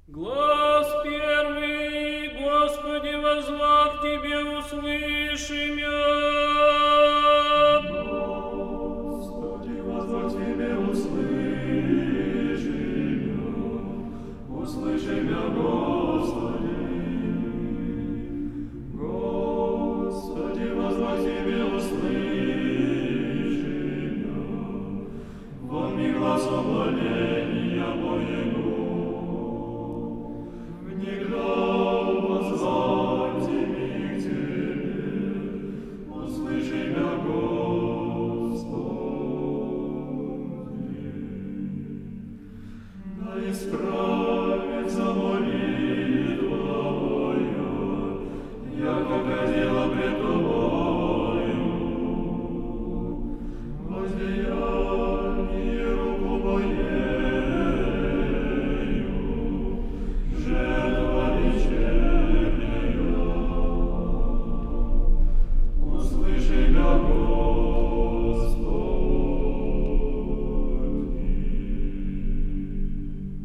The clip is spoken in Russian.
Глас первый, Господи, воззвав к Тебе, услыши мя. Господи, воззвав к Тебе, услыши мя, Господи.